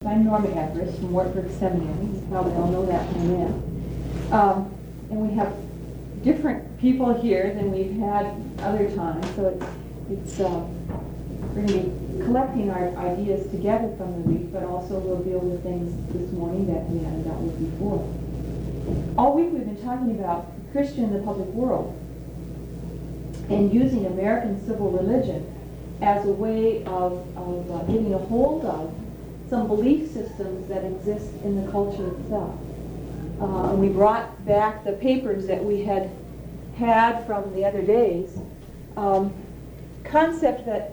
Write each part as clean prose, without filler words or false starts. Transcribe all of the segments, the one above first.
I'm Norma Everest from Wartburg Seminary. You probably all know that by now. And we have different people here than we've had other times, so we're going to be collecting our ideas together from the week, but also we'll deal with things this morning that we hadn't dealt with before. All week we've been talking about Christian in the public world and using American civil religion as a way of getting a hold of some belief systems that exist in the culture itself. And we brought back the papers that we had from the other days. Concept that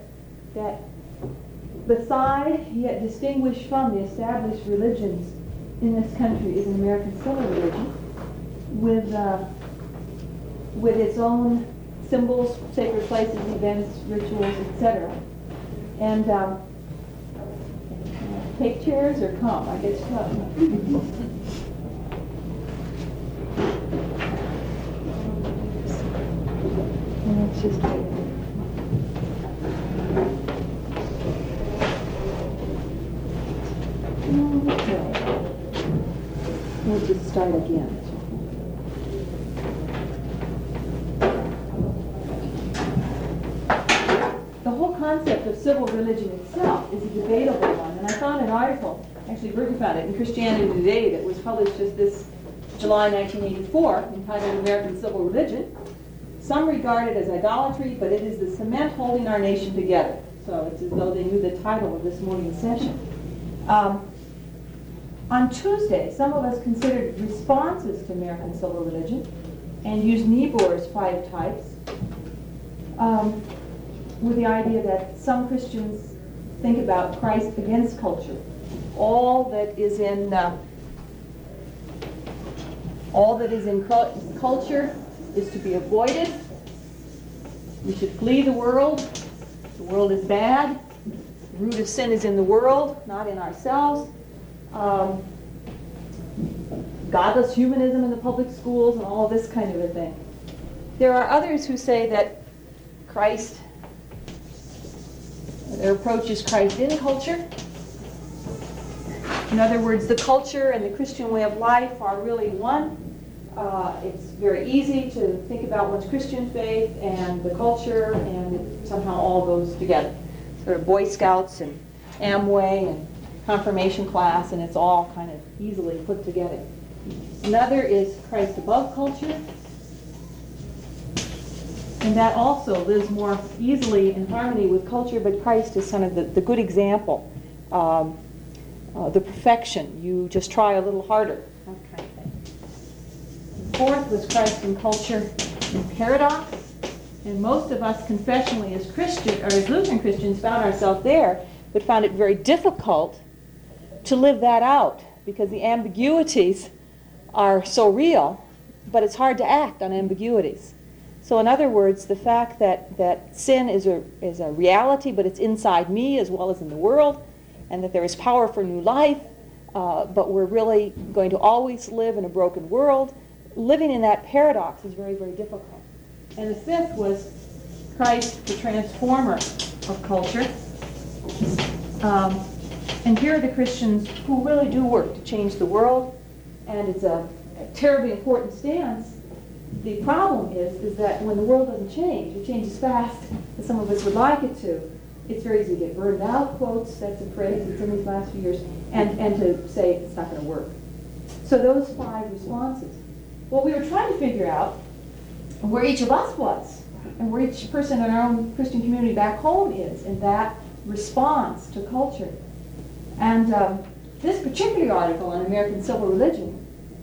beside yet distinguished from the established religions in this country is an American civil religion with its own symbols, sacred places, events, rituals, etc. And take chairs or come? I guess come. Let's just wait a minute. Okay. We'll just start again. The whole concept of civil religion itself is a debatable one, and I found an article, actually Burton found it, in Christianity Today that was published just this July 1984, entitled American Civil Religion. Some regard it as idolatry, but it is the cement holding our nation together. So it's as though they knew the title of this morning's session. On Tuesday, some of us considered responses to American civil religion and used Niebuhr's 5 types with the idea that some Christians think about Christ against culture. All that is in culture is to be avoided. We should flee the world. The world is bad. The root of sin is in the world, not in ourselves. Godless humanism in the public schools and all this kind of a thing. There are others who say that their approach is Christ in culture. In other words, the culture and the Christian way of life are really one. It's very easy to think about one's Christian faith and the culture, and it somehow all goes together. Sort of Boy Scouts and Amway and confirmation class, and it's all kind of easily put together. Another is Christ above culture, and that also lives more easily in harmony with culture, but Christ is kind of the good example, the perfection. You just try a little harder. Okay. Fourth was Christ in culture and paradox, and most of us confessionally as Christian or as Lutheran Christians found ourselves there, but found it very difficult to live that out because the ambiguities are so real, but it's hard to act on ambiguities. So in other words, the fact that sin is a reality, but it's inside me as well as in the world, and that there is power for new life, but we're really going to always live in a broken world. Living in that paradox is very, very difficult. And the fifth was Christ, the transformer of culture. And here are the Christians who really do work to change the world, and it's a terribly important stance. The problem is that when the world doesn't change, it changes fast as some of us would like it to. It's very easy to get burned out, quotes, that's a phrase that's in these last few years, and to say it's not going to work. So those 5 responses. Well, we were trying to figure out where each of us was, and where each person in our own Christian community back home is in that response to culture. And this particular article on American civil religion,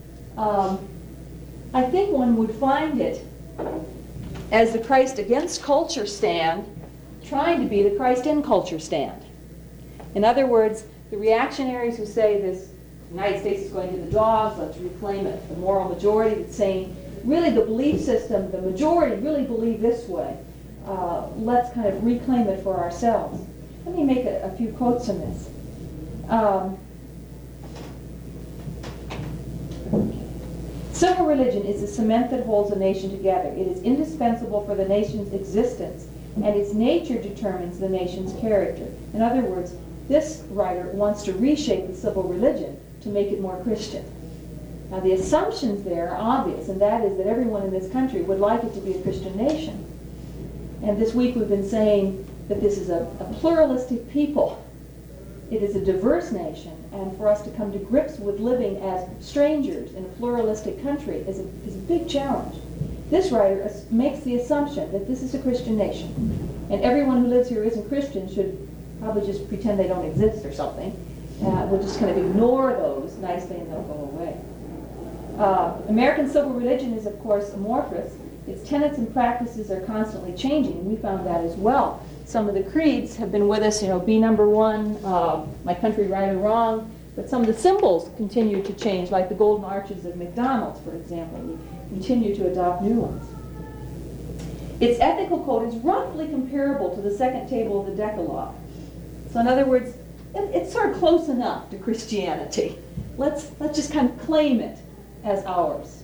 I think one would find it as the Christ against culture stand, trying to be the Christ in culture stand. In other words, the reactionaries who say this United States is going to the dogs, let's reclaim it. The moral majority that's saying, really the belief system, the majority really believe this way. Let's kind of reclaim it for ourselves. Let me make a few quotes from this. Civil religion is the cement that holds a nation together. It is indispensable for the nation's existence, and its nature determines the nation's character. In other words, This writer wants to reshape the civil religion to make it more Christian. Now the assumptions there are obvious, and that is that everyone in this country would like it to be a Christian nation. And this week we've been saying that this is a pluralistic people. It is a diverse nation, and for us to come to grips with living as strangers in a pluralistic country is a big challenge. This writer makes the assumption that this is a Christian nation, and everyone who lives here who isn't Christian should probably just pretend they don't exist or something. We'll just kind of ignore those nicely and they'll go away. American civil religion is, of course, amorphous. Its tenets and practices are constantly changing, and we found that as well. Some of the creeds have been with us, be number one, my country, right or wrong, but some of the symbols continue to change, like the golden arches of McDonald's, for example. We continue to adopt new ones. Its ethical code is roughly comparable to the second table of the Decalogue. So in other words, it's sort of close enough to Christianity. Let's just kind of claim it as ours.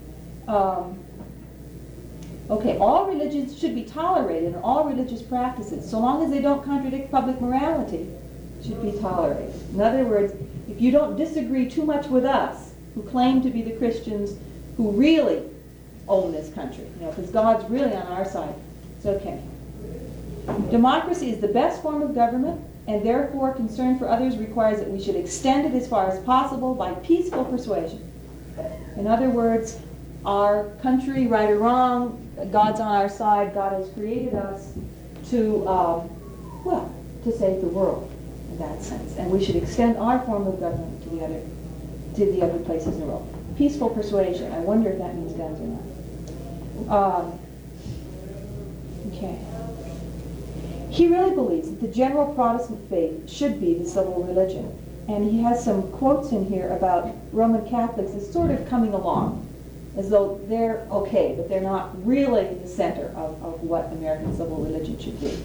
Okay, all religions should be tolerated, and all religious practices, so long as they don't contradict public morality, should be tolerated. In other words, if you don't disagree too much with us, who claim to be the Christians who really own this country, because God's really on our side, it's okay. Democracy is the best form of government, and therefore concern for others requires that we should extend it as far as possible by peaceful persuasion. In other words, our country, right or wrong, God's on our side. God has created us to save the world in that sense, and we should extend our form of government to the other places in the world. Peaceful persuasion. I wonder if that means guns or not. Okay. He really believes that the general Protestant faith should be the civil religion, and he has some quotes in here about Roman Catholics as sort of coming along, as though they're okay, but they're not really the center of what American civil religion should be.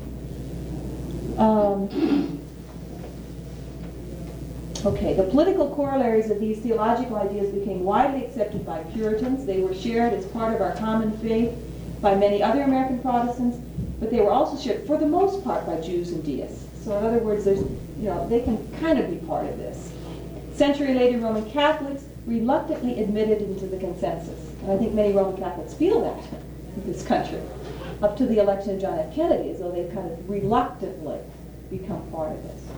Okay, the political corollaries of these theological ideas became widely accepted by Puritans. They were shared as part of our common faith by many other American Protestants, but they were also shared, for the most part, by Jews and deists. So in other words, they can kind of be part of this. Century later, Roman Catholics reluctantly admitted into the consensus. And I think many Roman Catholics feel that in this country, up to the election of John F. Kennedy, as though they've kind of reluctantly become part of this.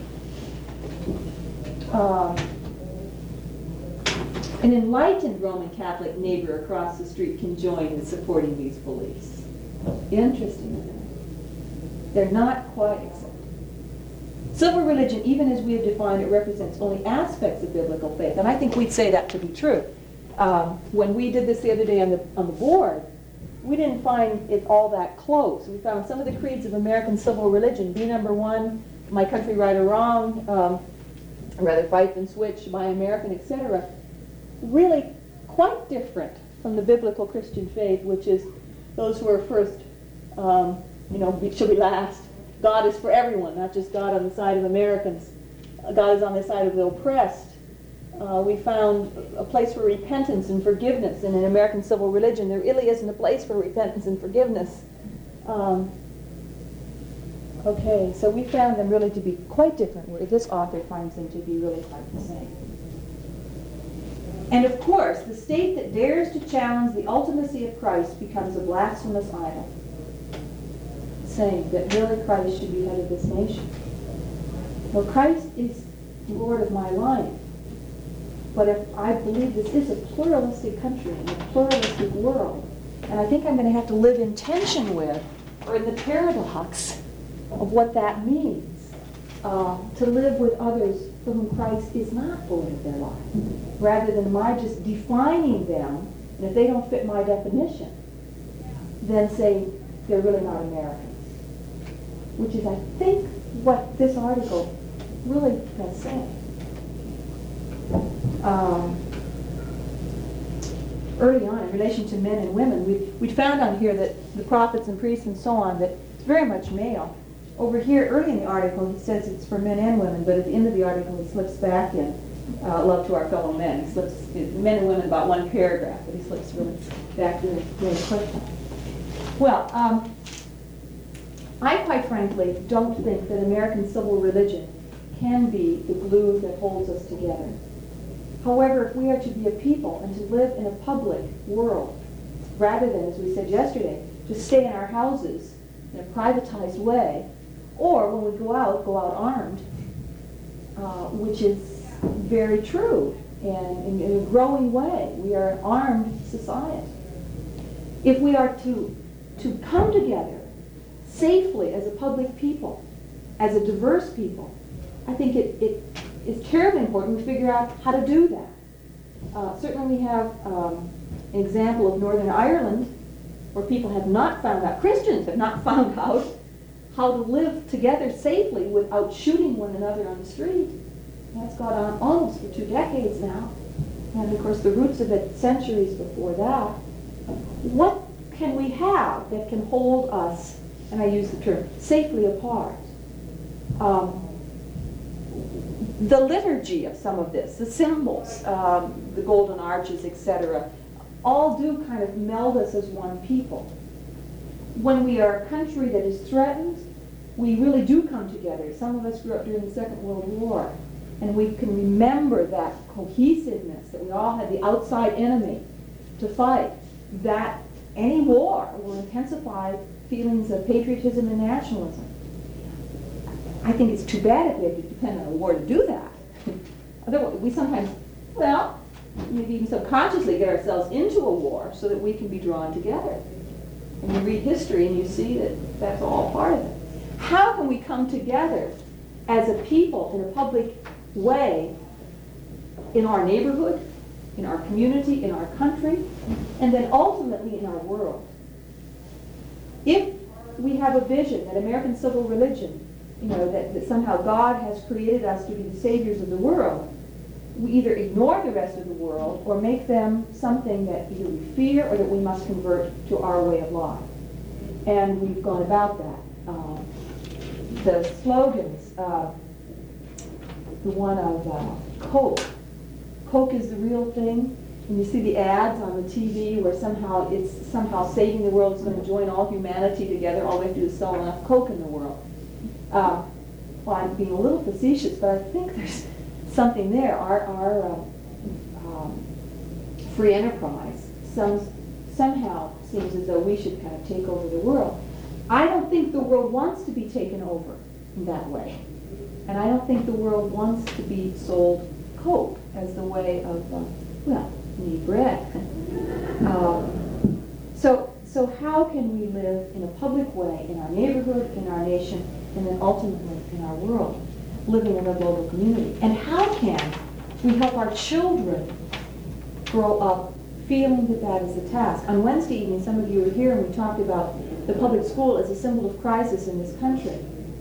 An enlightened Roman Catholic neighbor across the street can join in supporting these beliefs. Interesting, isn't it? They're not quite accepted. Civil religion, even as we have defined it, represents only aspects of biblical faith, and I think we'd say that to be true. When we did this the other day on the board, we didn't find it all that close. We found some of the creeds of American civil religion, be number one, my country, right or wrong, rather fight and switch, my American, etc., really quite different from the biblical Christian faith, which is those who are first, shall be last. God is for everyone, not just God on the side of Americans. God is on the side of the oppressed. We found a place for repentance and forgiveness, and in American civil religion there really isn't a place for repentance and forgiveness. Okay, so we found them really to be quite different, where this author finds them to be really quite the same. And of course, the state that dares to challenge the ultimacy of Christ becomes a blasphemous idol, saying that really Christ should be head of this nation. Well, Christ is Lord of my life. But if I believe this is a pluralistic country and a pluralistic world, and I think I'm going to have to live in tension with, or in the paradox of what that means, to live with others for whom Christ is not Lord of their life, rather than my just defining them, and if they don't fit my definition, then say they're really not Americans. Which is, I think, what this article really has said. Early on, in relation to men and women, we found on here that the prophets and priests and so on, that it's very much male. Over here, early in the article, he says it's for men and women, but at the end of the article, he slips back in love to our fellow men. He slips men and women about one paragraph, but he slips really back really quickly. Well, I quite frankly don't think that American civil religion can be the glue that holds us together. However, if we are to be a people and to live in a public world, rather than, as we said yesterday, to stay in our houses in a privatized way, or when we go out armed, which is very true, and in a growing way. We are an armed society. If we are to come together safely as a public people, as a diverse people, I think it is terribly important we figure out how to do that. Certainly we have an example of Northern Ireland where people have not found out, Christians have not found out how to live together safely without shooting one another on the street. That's gone on almost for 2 decades now. And of course the roots of it centuries before that. What can we have that can hold us, and I use the term, safely apart? The liturgy of some of this, the symbols, the golden arches, etc., all do kind of meld us as one people. When we are a country that is threatened, we really do come together. Some of us grew up during the Second World War, and we can remember that cohesiveness, that we all had the outside enemy to fight, that any war will intensify feelings of patriotism and nationalism. I think it's too bad if we have to depend on a war to do that. Otherwise, we sometimes, well, maybe even subconsciously get ourselves into a war so that we can be drawn together. And you read history and you see that that's all part of it. How can we come together as a people in a public way in our neighborhood, in our community, in our country, and then ultimately in our world? If we have a vision that American civil religion, that somehow God has created us to be the saviors of the world, we either ignore the rest of the world or make them something that either we fear or that we must convert to our way of life. And we've gone about that. The slogans, the one of Coke. Coke is the real thing. And you see the ads on the TV where somehow saving the world is going to join all humanity together. All we have to do is sell enough Coke in the world. Well, I'm being a little facetious, but I think there's something there. Our free enterprise somehow seems as though we should kind of take over the world. I don't think the world wants to be taken over in that way. And I don't think the world wants to be sold Coke as the way of, we need bread. So how can we live in a public way in our neighborhood, in our nation, and then ultimately in our world, living in a global community? And how can we help our children grow up feeling that that is a task? On Wednesday evening, some of you were here and we talked about the public school as a symbol of crisis in this country.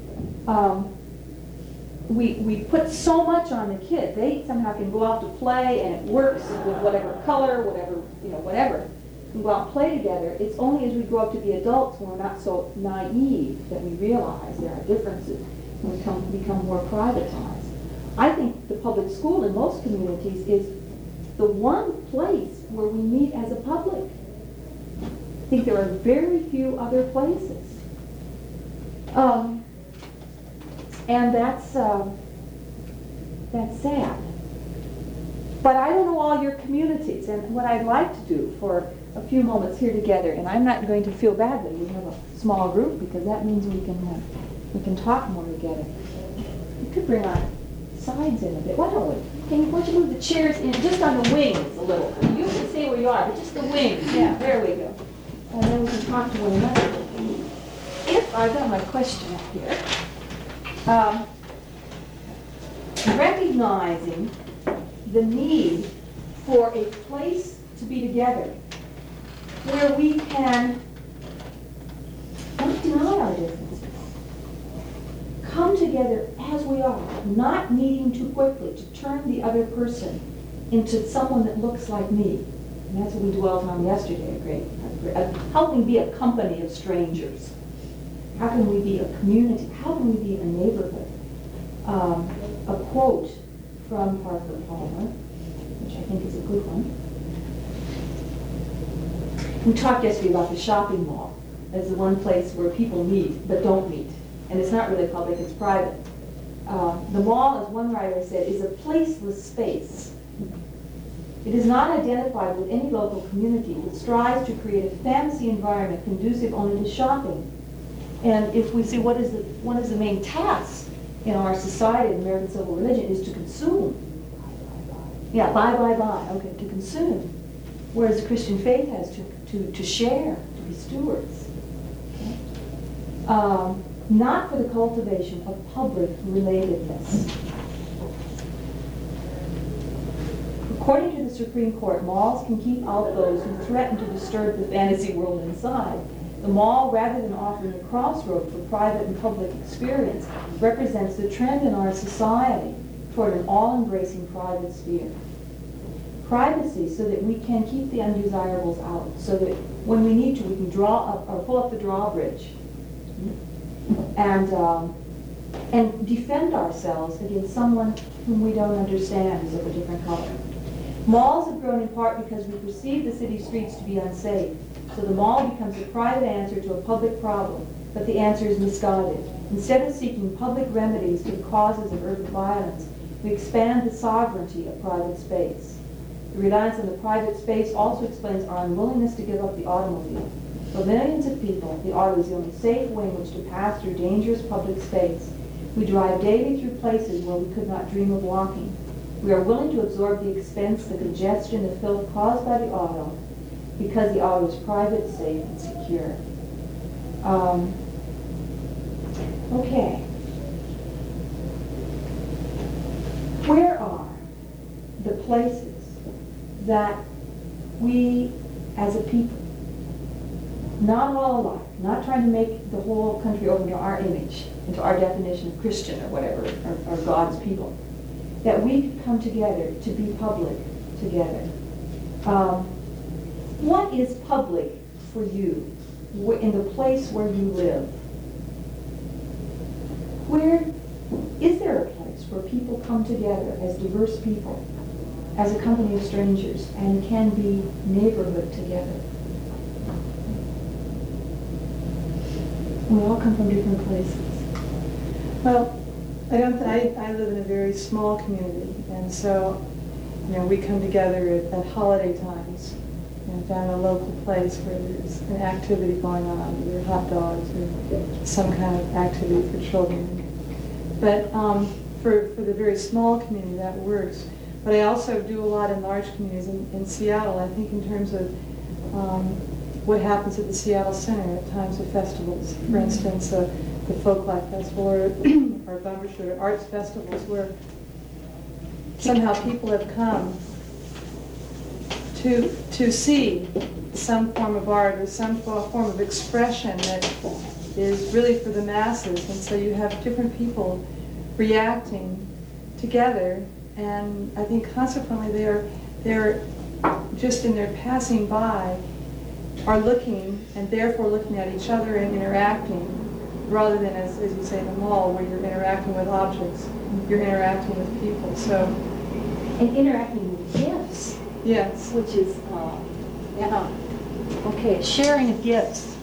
We put so much on the kid. They somehow can go out to play and it works with whatever color, whatever. And go out and play together. It's only as we grow up to be adults when we're not so naive that we realize there are differences and we become more privatized. I think the public school in most communities is the one place where we meet as a public. I think there are very few other places. And that's sad. But I don't know all your communities, and what I'd like to do for a few moments here together, and I'm not going to feel badly. We have a small group because that means we can talk more together. We could bring our sides in a bit. Why don't we? Why don't you move the chairs in just on the wings a little? You can stay where you are, but just the wings. Yeah, there we go. And then we can talk to one another. If I've got my question up here. Recognizing the need for a place to be together where we can not deny our differences, come together as we are, not needing too quickly to turn the other person into someone that looks like me. And that's what we dwelled on yesterday, helping be a company of strangers. How can we be a community? How can we be a neighborhood? A quote from Parker Palmer, which I think is a good one. We talked yesterday about the shopping mall as the one place where people meet but don't meet. And it's not really public, it's private. The mall, as one writer said, is a placeless space. It is not identified with any local community, but strives to create a fantasy environment conducive only to shopping. And if we see what is the main task in our society, in American civil religion, is to consume. Yeah, buy, okay, to consume. Whereas the Christian faith has to share, to be stewards. Okay? Not for the cultivation of public relatedness. According to the Supreme Court, malls can keep out those who threaten to disturb the fantasy world inside. The mall, rather than offering a crossroad for private and public experience, represents the trend in our society toward an all-embracing private sphere. Privacy, so that we can keep the undesirables out, so that when we need to, we can draw up or pull up the drawbridge and defend ourselves against someone whom we don't understand, who's of a different color. Malls have grown in part because we perceive the city streets to be unsafe. So the mall becomes a private answer to a public problem, but the answer is misguided. Instead of seeking public remedies to the causes of urban violence, we expand the sovereignty of private space. The reliance on the private space also explains our unwillingness to give up the automobile. For millions of people, the auto is the only safe way in which to pass through dangerous public space. We drive daily through places where we could not dream of walking. We are willing to absorb the expense, the congestion, the filth caused by the auto, because the auto is private, safe, and secure. Okay. Where are the places that we, as a people, not all alike, not trying to make the whole country over to our image, into our definition of Christian or whatever, or God's people, that we could come together to be public together. What is public for you in the place where you live? Where is there a place where people come together as diverse people, as a company of strangers, and can be neighborhood together? We all come from different places. Well, I live in a very small community, and so, we come together at holiday times, down a local place where there's an activity going on, either hot dogs or some kind of activity for children. But for the very small community, that works. But I also do a lot in large communities. In Seattle, I think in terms of what happens at the Seattle Center at times of festivals. For instance, the Folklife Festival or Bumbershoot arts festivals, where somehow people have come to see some form of art or some form of expression that is really for the masses. And so you have different people reacting together, and I think consequently they're just in their passing by are looking, and therefore looking at each other and interacting, rather than, as you say, in the mall, where you're interacting with objects. You're interacting with people. So, and interacting with gifts. Yes. Which is, okay, sharing of gifts.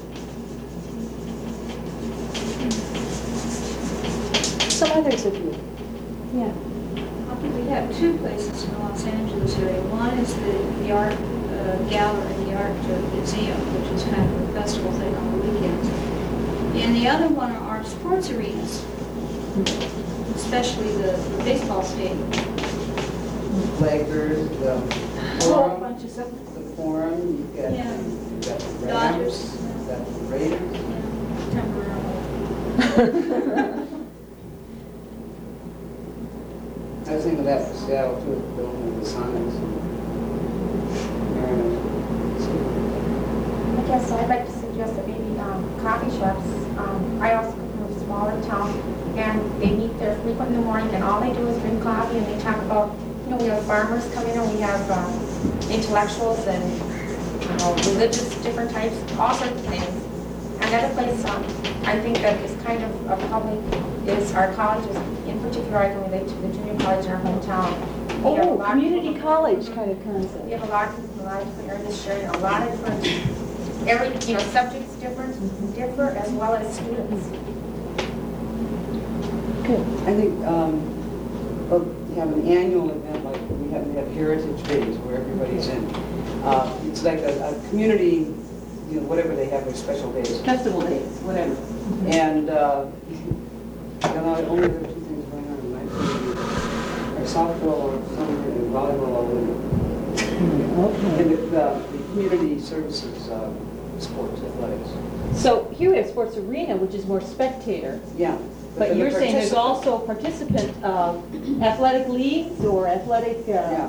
Some others of you. Yeah. We have two places in the Los Angeles area. One is the art gallery, the art museum, which is kind of a festival thing on the weekends. And the other one are our sports arenas, especially the baseball stadium. Lakers, the A bunch of stuff. the Forum, you've got, Yeah. you've got the Dodgers. Rams, you've got the Raiders. Temporarily. I was thinking that for Seattle too, the building of the Sonics. I guess I'd like to suggest that maybe coffee shops. I also come from a smaller town, and they meet there frequent in the morning, and all they do is drink coffee, and they talk about, we have farmers come in, and we have intellectuals and religious different types, all sorts of things. Another place I think that is kind of a public is our colleges. In particular, I can relate to the junior college in our hometown. We have a lot of Community people- college kind of concept. We have a lot of different areas sharing a lot of different every, subjects differ as well as students. Good. I think, well, you have an annual event, like we have Heritage Days where everybody's in. It's like a community, whatever they have, their special days. Festival days, whatever. And, only there are two things going on in my community. Or softball or summer and volleyball and the community services, sports, athletics. So here we have Sports Arena, which is more spectator. Yeah. But then you're the saying there's participant- also participant athletic leagues or athletic... Yeah.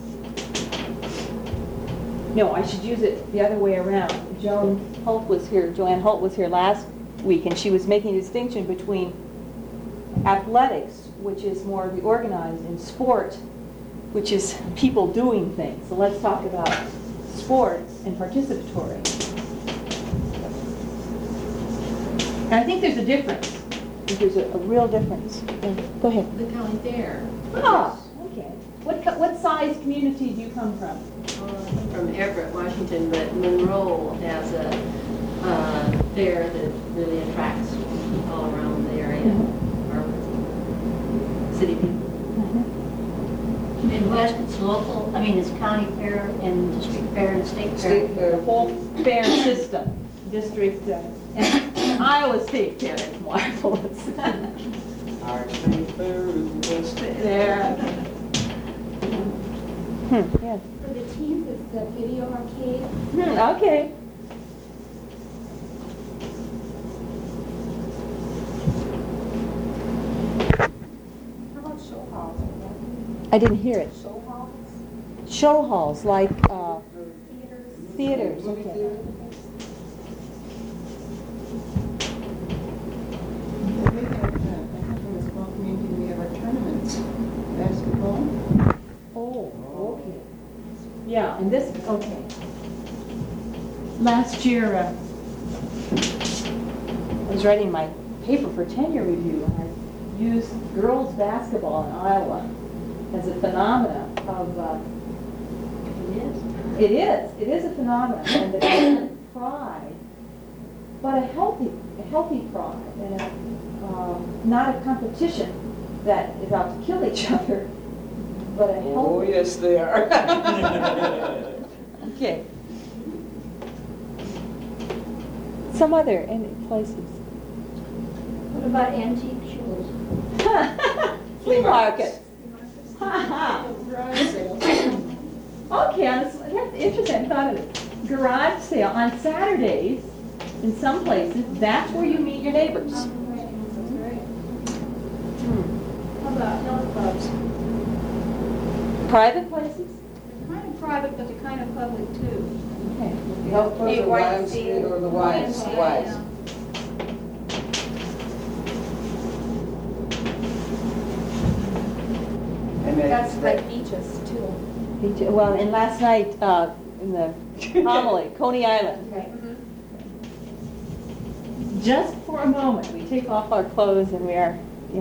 No, I should use it the other way around. Joanne Holt was here last week, and she was making a distinction between athletics, which is more the organized, and sport, which is people doing things. So let's talk about sports and participatory. And I think there's a difference. I think there's a real difference. Yeah, go ahead. The county fair. Ah, okay. What size community do you come from? I'm from Everett, Washington, but Monroe has a fair that really attracts people all around the area, our city people. Midwest, it's local, it's county fair and district fair and state fair. State fair. The whole fair system, district, and Iowa State Fair is marvelous. Our state fair is the best. There. Yes. For the teens, it's the video arcade. Okay. How about show halls? I didn't hear it. Show halls, Show halls, like theaters. theaters. Movie Okay. theater. We have, I come from a small community, we have our tournaments, basketball. Oh, okay. Yeah, and this, okay. Last year, I was writing my paper for tenure review, and I used girls' basketball in Iowa as a phenomena of, it is a phenomenon, and that it's pride, but a healthy pride, and not a competition that is out to kill each other, but a healthy. Oh, yes, they are. Okay. Some other places. What about antique shows? Flea markets. Okay, that's interesting. I thought of it. Garage sale on Saturdays in some places. That's where you meet your neighbors. How about health clubs? Private places. They're kind of private, but they're kind of public too. Okay. The health club, the YMCA. YMCA, or the Ys. Yeah. And they- That's like beaches too. Well, and last night in the homily, Coney Island. Right. Just for a moment, we take off our clothes and we are,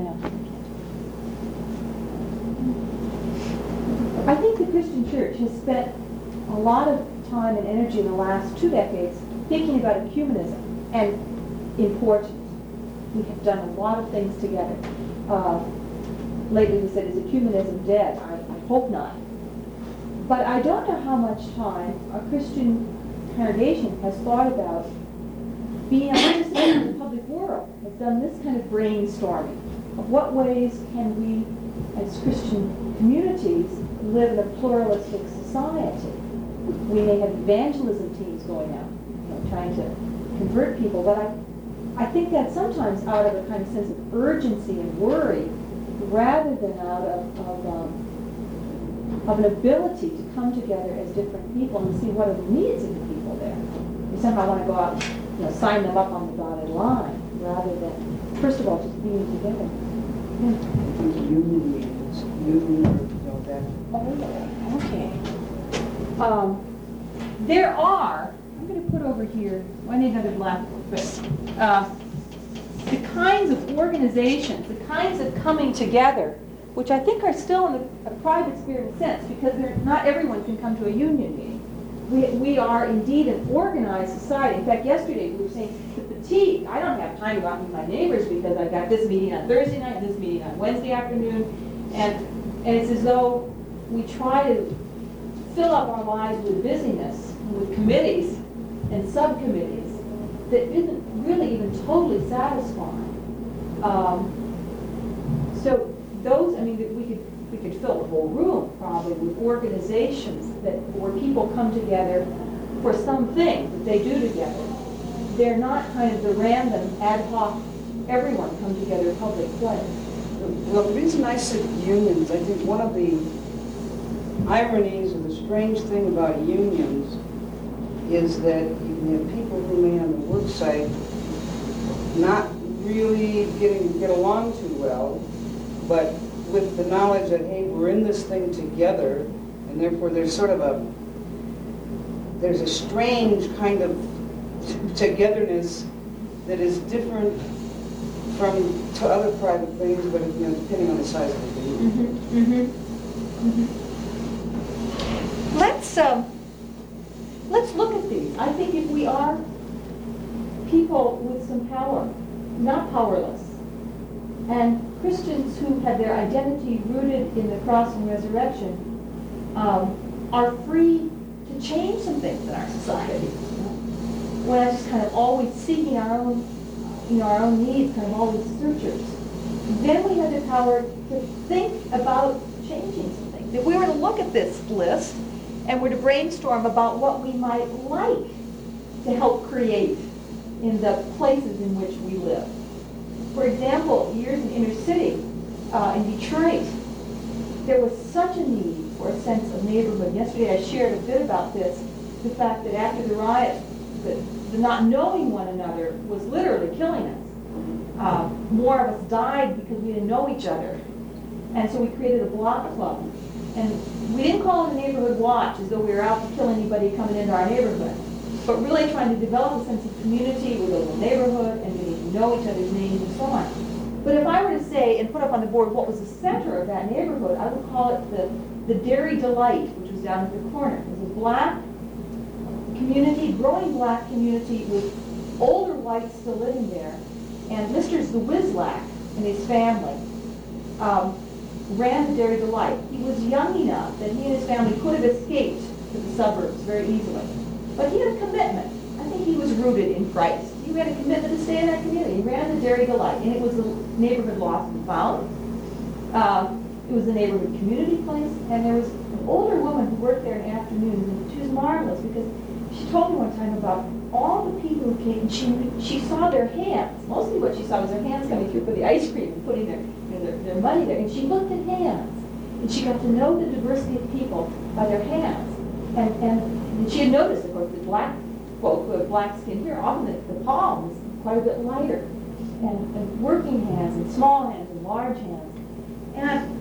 I think the Christian church has spent a lot of time and energy in the last 2 decades thinking about ecumenism and importance. We have done a lot of things together. Lately we said, is ecumenism dead? I hope not. But I don't know how much time a Christian congregation has thought about being a participant in the public world, has done this kind of brainstorming of what ways can we, as Christian communities, live in a pluralistic society. We may have evangelism teams going out, trying to convert people, but I think that's sometimes out of a kind of sense of urgency and worry, rather than out of an ability to come together as different people and see what are the needs of the people there. We somehow want to go out, sign them up on the dotted line, rather than, first of all, just being together. Union meetings, that. Oh, okay. There are, I'm going to put over here, I need another black book, the kinds of organizations, the kinds of coming together, which I think are still in a private spirit sense, because not everyone can come to a union meeting. we are indeed an organized society. In fact, yesterday we were saying the fatigue. I don't have time to go out and meet my neighbors because I've got this meeting on Thursday night and this meeting on Wednesday afternoon, and it's as though we try to fill up our lives with busyness, with committees and subcommittees that isn't really even totally satisfying. So those, I mean, we could fill the whole room probably with organizations where people come together for something that they do together. They're not kind of the random ad hoc, everyone come together public place. Well, the reason I said unions, I think one of the ironies or the strange thing about unions is that you can have people who may on the work site not really get along too well, but with the knowledge that, hey, we're in this thing together, and therefore there's sort of there's a strange kind of togetherness that is different from to other private things, but depending on the size of the union. Let's look at these. I think if we are people with some power, not powerless, and Christians who have their identity rooted in the cross and resurrection are free to change some things in our society. We're not just kind of always seeking our own needs, kind of always searchers. Then we have the power to think about changing some things. If we were to look at this list and were to brainstorm about what we might like to help create in the places in which we live. For example, years in inner city, in Detroit, there was such a need for a sense of neighborhood. Yesterday I shared a bit about this, the fact that after the riot, the not knowing one another was literally killing us. More of us died because we didn't know each other. And so we created a block club. And we didn't call it a neighborhood watch as though we were out to kill anybody coming into our neighborhood, but really trying to develop a sense of community with a little neighborhood and getting to know each other's names and so on. But if I were to say and put up on the board what was the center of that neighborhood, I would call it the Dairy Delight, which was down at the corner. It was a black community, growing black community with older whites still living there. And Mr. Zwizlak and his family ran the Dairy Delight. He was young enough that he and his family could have escaped to the suburbs very easily. But he had a commitment. I think he was rooted in Christ. He had a commitment to stay in that community. He ran the Dairy Delight, and it was a neighborhood lost and found. It was a neighborhood community place, and there was an older woman who worked there in afternoons, and she was marvelous because she told me one time about all the people who came, and she saw their hands. Mostly what she saw was their hands coming through for the ice cream and putting their money there. And she looked at hands, and she got to know the diversity of people by their hands. And she had noticed, of course, that black folk who have black skin here, often the palm is quite a bit lighter. And working hands, and small hands, and large hands. And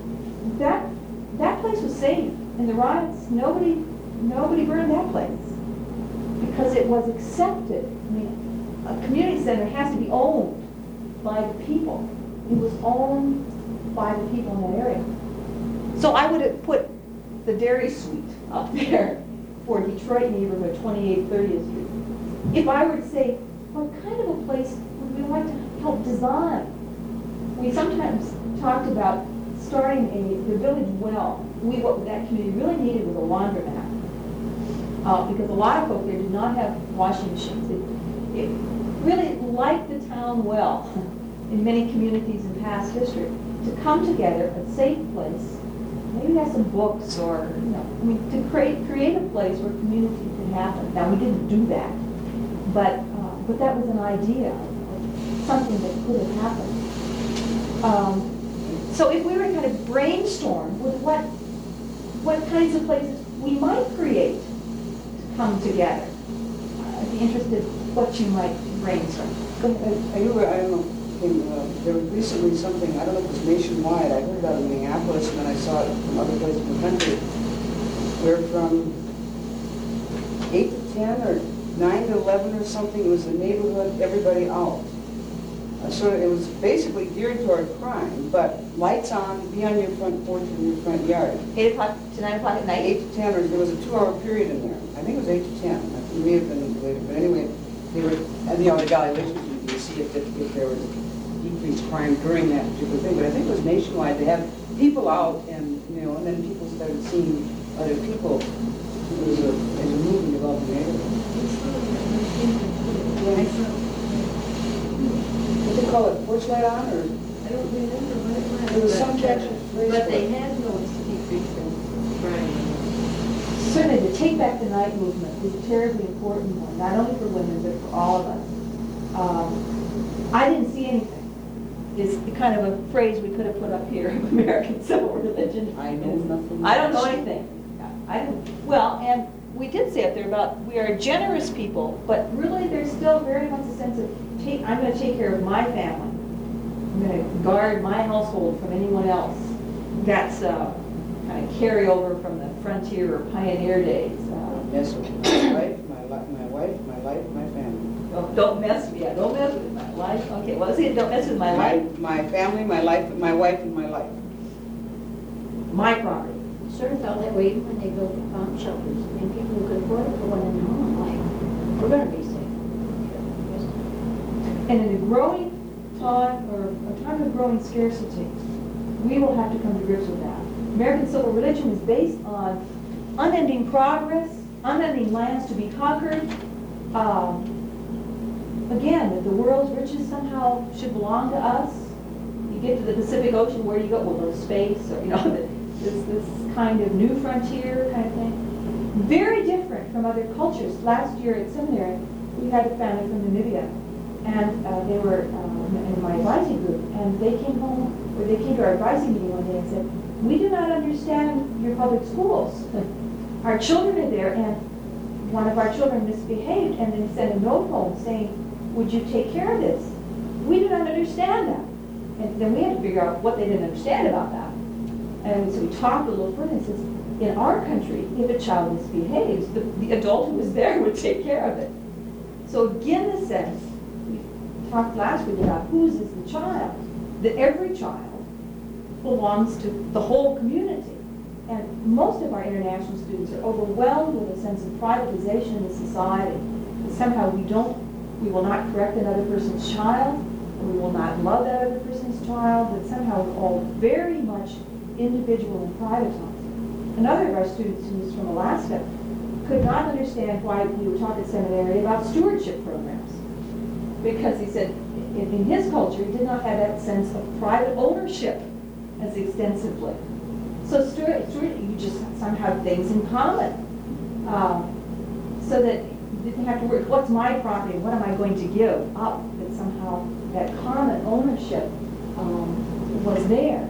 that place was safe. In the riots, nobody burned that place because it was accepted. I mean, a community center has to be owned by the people. It was owned by the people in that area. So I would have put the Dairy Suite up there for Detroit neighborhood, 28th, 30th Street. If I were to say, what kind of a place would we like to help design? We sometimes talked about starting the village well. What that community really needed was a laundromat. Because a lot of folk there did not have washing machines. It really, like the town well, in many communities in past history, to come together, a safe place, maybe have some books or, to create a place where community could happen. Now, we didn't do that, but that was an idea, something that could have happened. So if we were to kind of brainstorm with what kinds of places we might create to come together, I'd be interested what you might brainstorm. I don't know, there was recently something, I don't know if it was nationwide, I heard it out of Minneapolis, and then I saw it from other places in the country, where from 8 to 10 or 9 to 11 or something, it was the neighborhood, everybody out. So it was basically geared toward crime, but lights on, be on your front porch in your front yard. 8 o'clock to 9 o'clock at night? 8 to 10, or there was a 2-hour period in there. I think it was 8 to 10. It may have been later, but anyway, they were, and the evaluation, you see if there was decreased crime during that particular thing. But I think it was nationwide. They had people out, and and then people started seeing other people. It was a movement developed in the neighborhood. What they call it, porch light on, or? I don't remember what it was. There was some catch and phrase But for they it. had noticed a decrease in crime. Certainly, the Take Back the Night movement is a terribly important one, not only for women, but for all of us. I didn't see anything. Is the kind of a phrase we could have put up here of American civil religion. I know nothing. I don't know anything. I don't, well, and we did say up there about we are generous people, but really there's still very much a sense of, I'm going to take care of my family. I'm going to guard my household from anyone else. That's kind of carryover from the frontier or pioneer days. Mess with my wife, my life, my family. Don't mess with my life. Okay, well, see, don't mess with my life. My family, my life, my wife, and my life. My property. Sort of felt that way even when they built the bomb shelters. And people who could afford it put one in their home, like, we're gonna be safe. And in a growing time, or a time of growing scarcity, we will have to come to grips with that. American civil religion is based on unending progress, unending lands to be conquered. Again, that the world's riches somehow should belong to us. You get to the Pacific Ocean, where do you go? Well, go to space, or this kind of new frontier kind of thing. Very different from other cultures. Last year at seminary, we had a family from Namibia, and they were in my advising group, and they came home, or they came to our advising meeting one day and said, "We do not understand your public schools. Our children are there, and one of our children misbehaved, and then sent a note home saying, 'Would you take care of this?' We do not understand that." And then we had to figure out what they didn't understand about that. And so we talked a little further and says, in our country, if a child misbehaves, the adult who was there would take care of it. So again, the sense, we talked last week about whose is the child, that every child belongs to the whole community. And most of our international students are overwhelmed with a sense of privatization in the society. That somehow we will not correct another person's child, we will not love that other person's child, that somehow we're all very much individual and privatized. Another of our students who was from Alaska could not understand why we were taught at seminary about stewardship programs. Because he said in his culture, he did not have that sense of private ownership as extensively. So steward, you just somehow have things in common. So that you didn't have to worry, what's my property, what am I going to give up? That somehow that common ownership was there.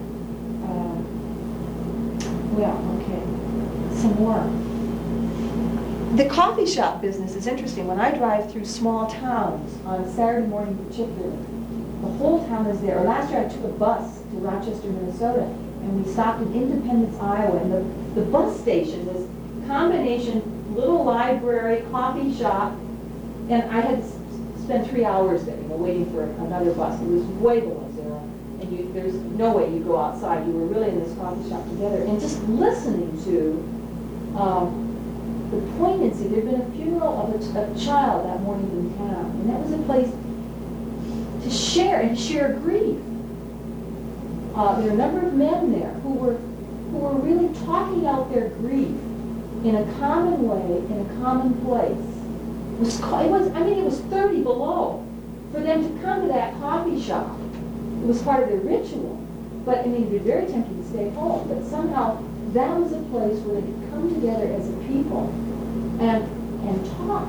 Okay, some more. The coffee shop business is interesting. When I drive through small towns on a Saturday morning particularly, the whole town is there. Last year I took a bus to Rochester, Minnesota, and we stopped in Independence, Iowa, and the bus station was combination little library, coffee shop, and I had spent 3 hours there, waiting for another bus. It was way below zero, and there's no way you go outside. You were really in this coffee shop together, and just listening to the poignancy. There had been a funeral of a child that morning in town, and that was a place to share grief. There were a number of men there who were really talking out their grief in a common way, in a common place. It was 30 below. For them to come to that coffee shop, it was part of their ritual. But it'd be very tempting to stay home. But somehow that was a place where they could come together as a people and talk,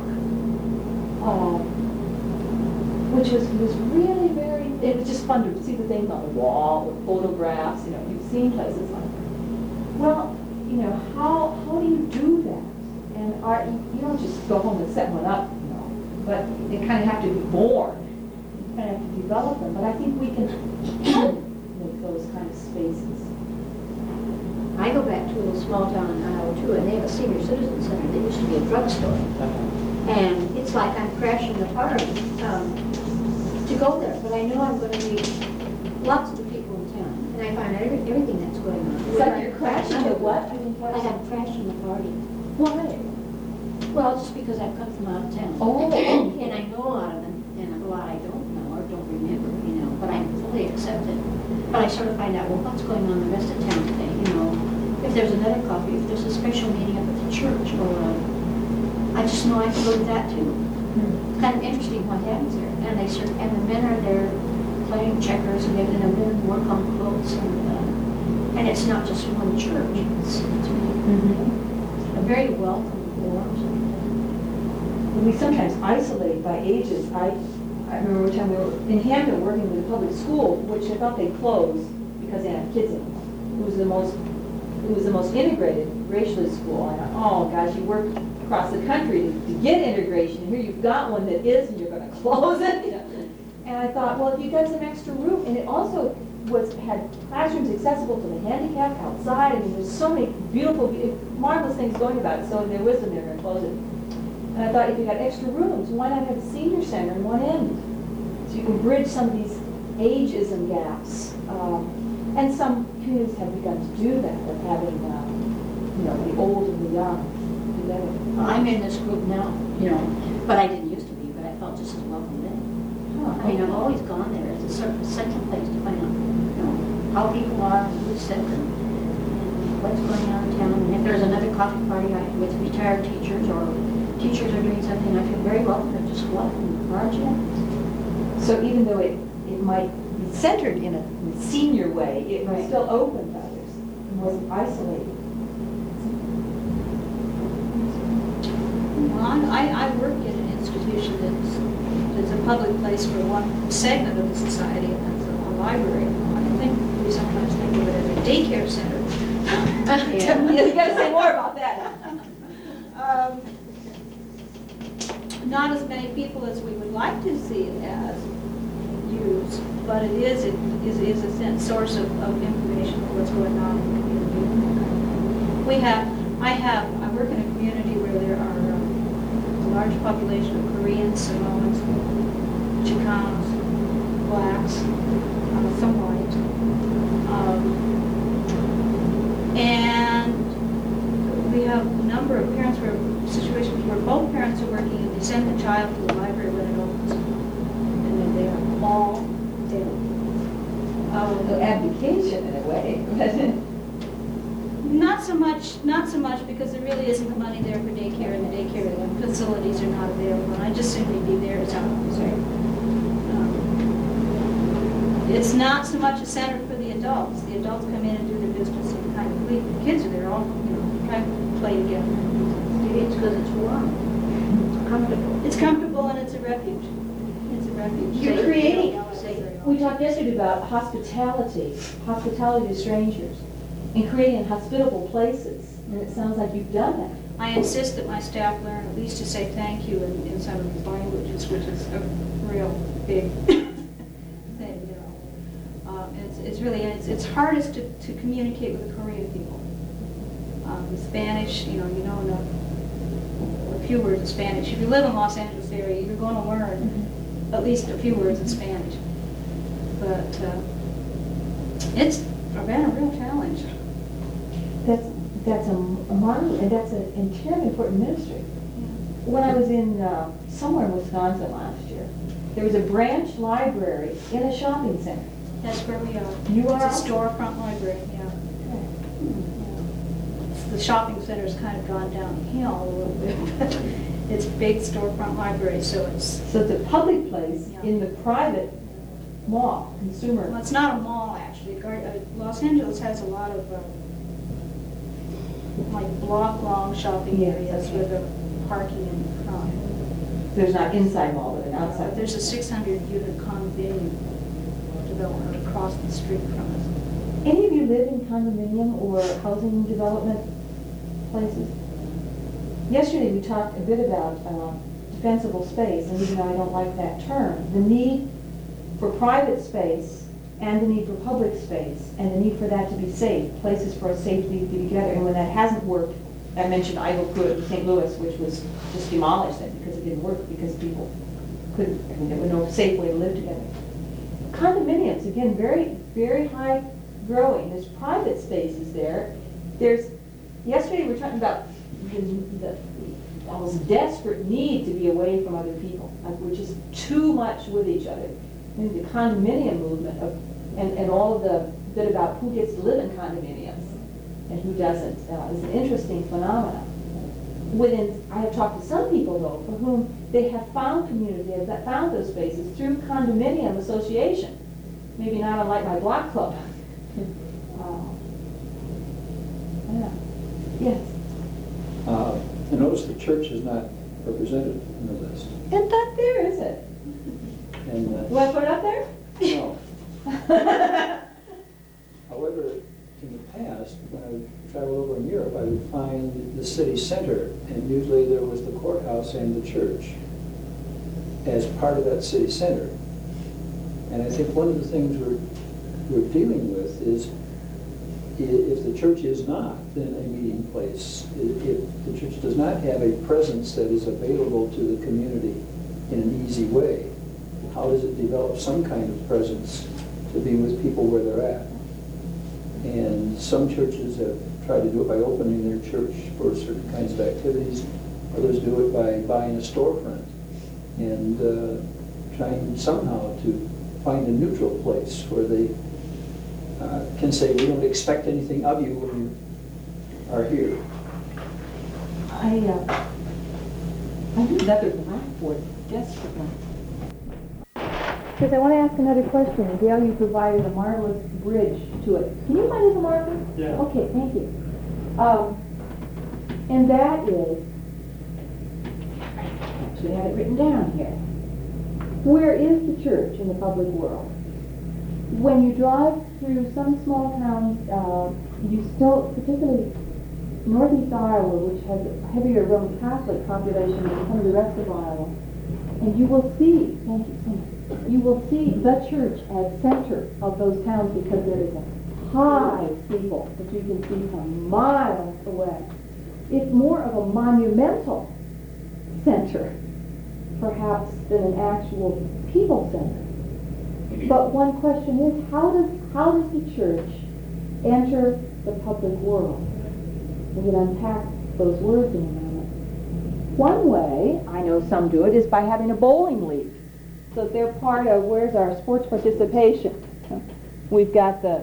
which was really very. It was just fun to see the things on the wall, the photographs. You've seen places like that. Well, how do you do that? And you don't just go home and set one up, but they kind of have to be born. You kind of have to develop them. But I think we can make those kind of spaces. I go back to a little small town in Iowa too, and they have a senior citizen center. There used to be a drugstore. And it's like I'm crashing the party. to go there, but I know I'm gonna meet lots of the people in town, and I find out everything that's going on. It's like you're crashing the what? I didn't catch I that. have crashed in the party. Why? Well, just because I've come from out of town. Oh, okay. And I know a lot of them, and a lot I don't know or don't remember, you know, but I fully accept it. But I sort of find out, well, what's going on the rest of town today, you know? If there's another coffee, if there's a special meeting up at the church, or, I just know I can go to that too. It's kind of interesting what happens there. And the men are there playing checkers and giving them work on clothes, and it's not just one church. It's a very welcome forum. We sometimes isolate by ages. I remember one time we were in Hampton working with a public school, which I thought they closed because they had kids in it. It was the most integrated racialist school. I thought, oh gosh, you work across the country to get integration. Here you've got one that is, and you're going to close it. You know? And I thought, well, if you got some extra room, and it also had classrooms accessible to the handicapped outside. I mean, there's so many beautiful, marvelous things going about it. So in their wisdom, they're going to close it. And I thought, if you got extra rooms, why not have a senior center in one end? So you can bridge some of these ageism gaps. And some communities have begun to do that, of having, the old and the young together. Well, I'm in this group now, you know, but I didn't used to be, but I felt just as welcome then. I mean, I've always gone there as a sort of central place to find out, you know, how people are, who's sick, and what's going on in town. And if there's another coffee party with retired teachers, or teachers are doing something, I feel very welcome to just welcome large numbers. So even though it might be centered in a senior way, it was Right. still open to others and wasn't isolated. Well, I work in an institution that's a public place for one segment of the society, and that's a library. I think we sometimes think of it as a daycare center. Yeah, you got to say more about that. Not as many people as we would like to see it as used, but it is a source of information of what's going on in the community. I work in a community where there are a large population of Koreans, Samoans, Chicanos, blacks, some white. And we have a number of parents where situations where both parents are working and they send the child to the library when it opens. And then they are all dead. Abdication in a way. Not so much because there really isn't the money there for daycare, and the daycare facilities are not available. And I just simply be there as an officer. It's not so much a center for the adults. The adults come in and do their business and kind of leave. The kids are there all, trying to play together. It's because it's warm. It's comfortable. It's comfortable and it's a refuge. It's a refuge. You're creating, Safe. we talked yesterday about hospitality to strangers, and creating hospitable places, and it sounds like you've done that. I insist that my staff learn at least to say thank you in some of these languages, which is a real big thing, it's hardest to communicate with the Korean people. Spanish, you know enough, a few words of Spanish. If you live in Los Angeles area, you're going to learn at least a few words of Spanish. But it's been a real challenge. That's a model, and that's a terribly important ministry. When I was in somewhere in Wisconsin last year, there was a branch library in a shopping center. That's where we are. You are It's a also? storefront library, yeah. The shopping center's kind of gone downhill a little bit, but it's a big storefront library, so it's, So it's a public place Yeah. in the private mall, consumer. well, it's not a mall, actually. Los Angeles has a lot of, like, block-long shopping Yes, areas okay. with a parking in front. There's not inside mall, but an outside. There's a 600-unit condominium development across the street from us. Any of you live in condominium or housing development places? Yesterday, we talked a bit about defensible space, and even though I don't like that term, the need for private space and the need for public space, and the need for that to be safe, places for us safely to be together. And when that hasn't worked, I mentioned Ivy Court in St. Louis, which was just demolished then because it didn't work, because people there was no safe way to live together. Condominiums, again, very, very high growing. There's private spaces there. Yesterday we were talking about the almost desperate need to be away from other people. Like we're just too much with each other. And the condominium movement and all of the bit about who gets to live in condominiums and who doesn't is an interesting phenomenon. I have talked to some people though for whom they have found community, they have found those spaces through condominium association. Maybe not unlike my block club. Yeah. Yes. I notice the church is not represented in the list. It's not there, is it? And, Do I put it up there? no. However, in the past, when I traveled over in Europe, I would find the city center, and usually there was the courthouse and the church as part of that city center. And I think one of the things we're dealing with is if the church is not then a meeting place, if the church does not have a presence that is available to the community in an easy way, how does it develop some kind of presence to be with people where they're at? And some churches have tried to do it by opening their church for certain kinds of activities. Others do it by buying a storefront and trying somehow to find a neutral place where they can say, we don't expect anything of you when you are here. I think that there's a lack for it, desperately. Because I want to ask another question. Gail, you provided a marvelous bridge to it. Can you find us a marker? Yeah. Okay, thank you. And that is, actually I have it written down here. Where is the church in the public world? When you drive through some small towns, you still, particularly northeast Iowa, which has a heavier Roman Catholic population than some of the rest of Iowa, and you will see, thank you so much, you will see the church as center of those towns because there is a high steeple that you can see from miles away. It's more of a monumental center, perhaps, than an actual people center. But one question is, how does the church enter the public world? We can unpack those words in a moment. One way, I know some do it, is by having a bowling league. So they're part of, where's our sports participation? We've got the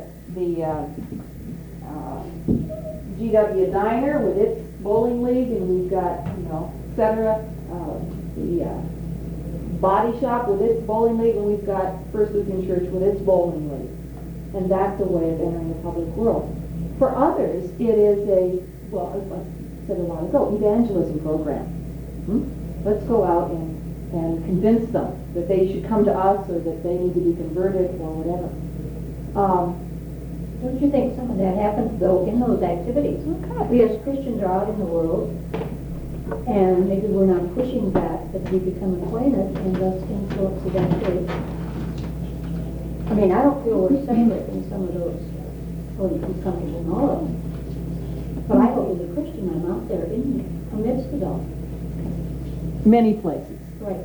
GW Diner with its bowling league, and we've got, et cetera, the Body Shop with its bowling league, and we've got First Lutheran Church with its bowling league. And that's a way of entering the public world. For others, it is as I said a while ago, evangelism program. Let's go out and convince them that they should come to us or that they need to be converted or whatever. Don't you think some of that happens, though, in those activities? Okay. We as Christians are out in the world, and maybe we're not pushing that, but we become acquainted and thus influence eventually. I mean, I don't feel we're separate in some of those, or you can come in all of them. But I hope as a Christian I'm out there in amidst it all. Many places. Right.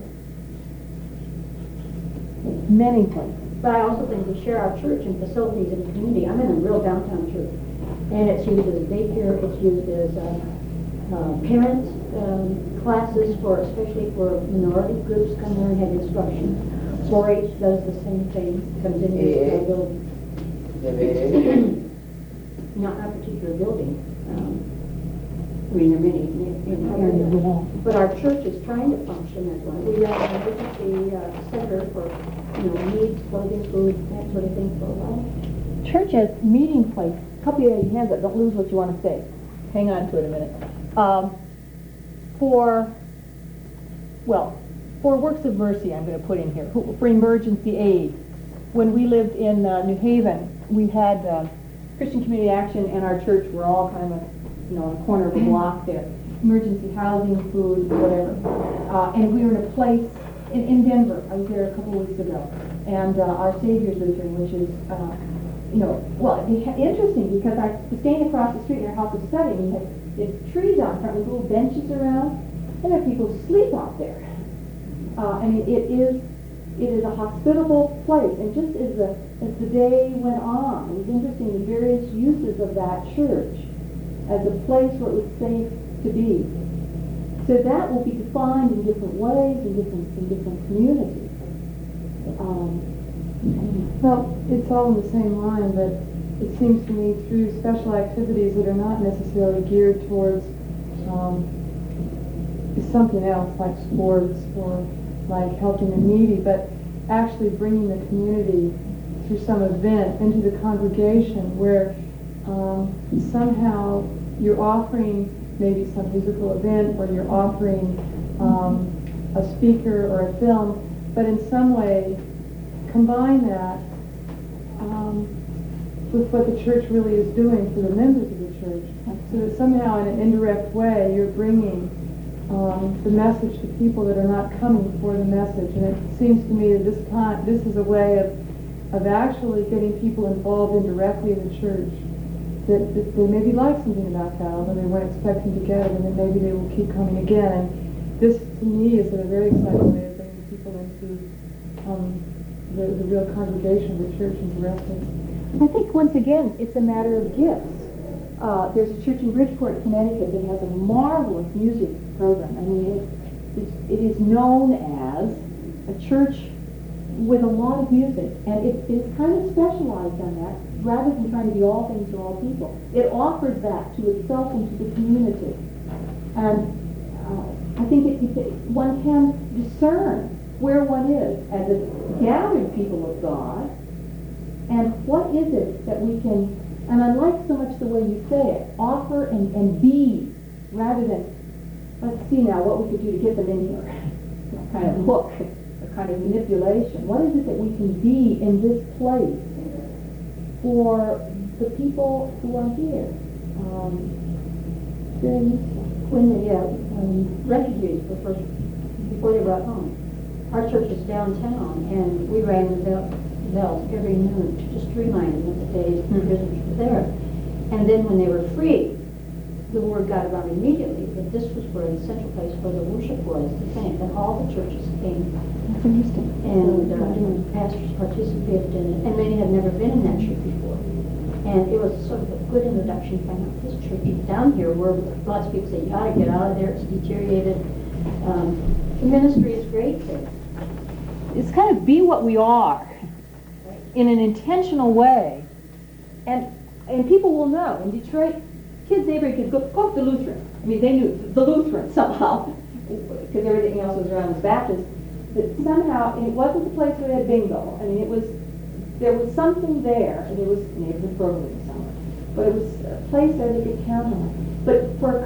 Many places. But I also think we share our church and facilities in the community. I'm in a real downtown church, and it's used as daycare, it's used as parent classes especially for minority groups come there and have instruction. 4-H does the same thing, comes in this building. Not a particular building. I mean, there are many in the area. But our church is trying to function as one. We are an emergency center for, needs, clothing, food, that sort of thing for a while. Church as meeting place. A couple of your hands up. Don't lose what you want to say. Hang on to it a minute. For works of mercy, I'm going to put in here. For emergency aid. When we lived in New Haven, we had Christian Community Action and our church were all kind of, on the corner of a block there. Emergency housing, food, whatever. And we were in a place in Denver. I was there a couple of weeks ago. And our Savior's Lutheran, which is, interesting because I was staying across the street in our house of study, and we had trees out front with little benches around, and there are people who sleep out there. I mean, it is a hospitable place. And just as the day went on, it was interesting the various uses of that church as a place where it was safe to be. So that will be defined in different ways in different communities. Well, it's all in the same line, but it seems to me through special activities that are not necessarily geared towards something else like sports or like helping the needy, but actually bringing the community through some event into the congregation where somehow you're offering maybe some musical event or you're offering a speaker or a film, but in some way combine that with what the church really is doing for the members of the church. So that somehow in an indirect way you're bringing the message to people that are not coming for the message. And it seems to me that this is a way of actually getting people involved indirectly in the church. That they maybe like something about that, although they weren't expecting to get it, and then maybe they will keep coming again. And this, to me, is a very exciting way of bringing people into the real congregation of the church and the rest of it. I think, once again, it's a matter of gifts. There's a church in Bridgeport, Connecticut that has a marvelous music program. I mean, it is known as a church with a lot of music, and it's kind of specialized on that, rather than trying to be all things to all people. It offers that to itself and to the community. And I think one can discern where one is as a gathered people of God, and what is it that we can, and I like so much the way you say it, offer and be, rather than, let's see now what we could do to get them in here. Kind of hook, a kind of manipulation. What is it that we can be in this place for the people who are here? Very useful. When the refugees were first, before they brought home, our church is downtown, and we rang the bells every noon to just remind them of the days the prisoners were there. And then when they were free, the word got around immediately that this was where the central place where the worship was, the thing, and all the churches came. That's interesting. And pastors participated in it, and many had never been in that church before. And it was sort of a good introduction to find out this church down here, where lots of people say, you ought to get out of there, it's deteriorated. The ministry is great there. It's kind of be what we are in an intentional way, and people will know. In Detroit, neighborhood kids go to the Lutheran. I mean, they knew the Lutheran somehow, because everything else was around was Baptist. But somehow, it wasn't the place where they had bingo. I mean, there was something there, and there was neighborhood programming somewhere. But it was a place there they could count on. But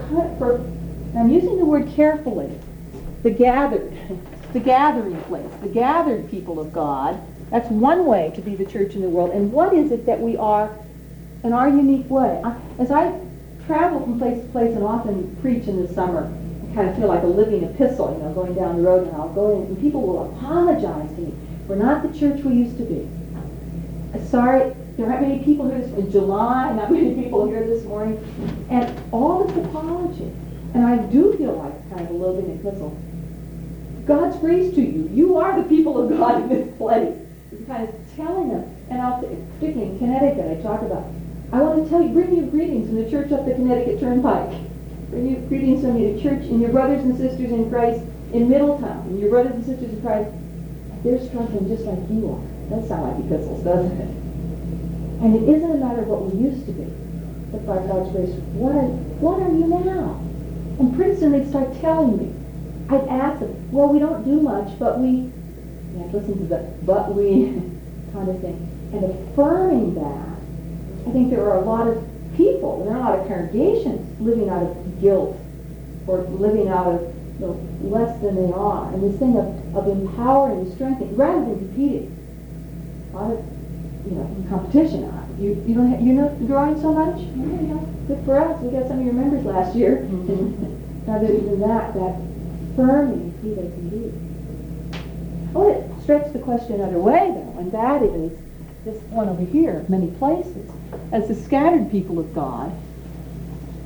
and I'm using the word carefully, the gathering place, the gathered people of God. That's one way to be the church in the world. And what is it that we are in our unique way? As I travel from place to place and often preach in the summer, I kind of feel like a living epistle, going down the road, and I'll go in, and people will apologize to me. We're not the church we used to be. Sorry, there aren't many people here in July, not many people here this morning, and all this apology. And I do feel like kind of a living epistle. God's grace to you. You are the people of God in this place. It's kind of telling them, and particularly in Connecticut, I talk about, I want to tell you, bring you greetings from the church up the Connecticut Turnpike. Bring you greetings from your church and your brothers and sisters in Christ in Middletown, and your brothers and sisters in Christ. They're struggling just like you are. That sounds like epistles, doesn't it? And it isn't a matter of what we used to be, but by God's grace, what are you now? And pretty soon they'd start telling me. I'd ask them, well, we don't do much, but we, listen to the but we kind of thing. And affirming that, I think there are a lot of people, there are a lot of congregations living out of guilt or living out of less than they are. And this thing of empowering and strengthening rather than competing. A lot of competition. You're not growing so much? Good for us. We got some of your members last year. Rather than that affirming who they can be. I want to stretch the question another way, though, and that is this one over here, many places. As the scattered people of God,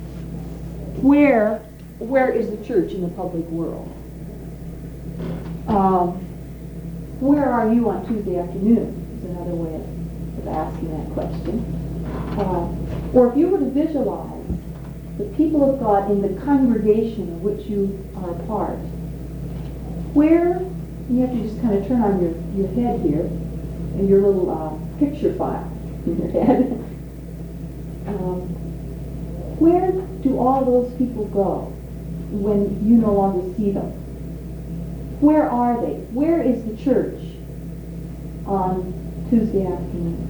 where is the church in the public world? Where are you on Tuesday afternoon is another way of asking that question. Or if you were to visualize the people of God in the congregation of which you are a part, where, you have to just kind of turn on your head here, and your little picture file in your head. Where do all those people go when you no longer see them? Where are they? Where is the church on Tuesday afternoon?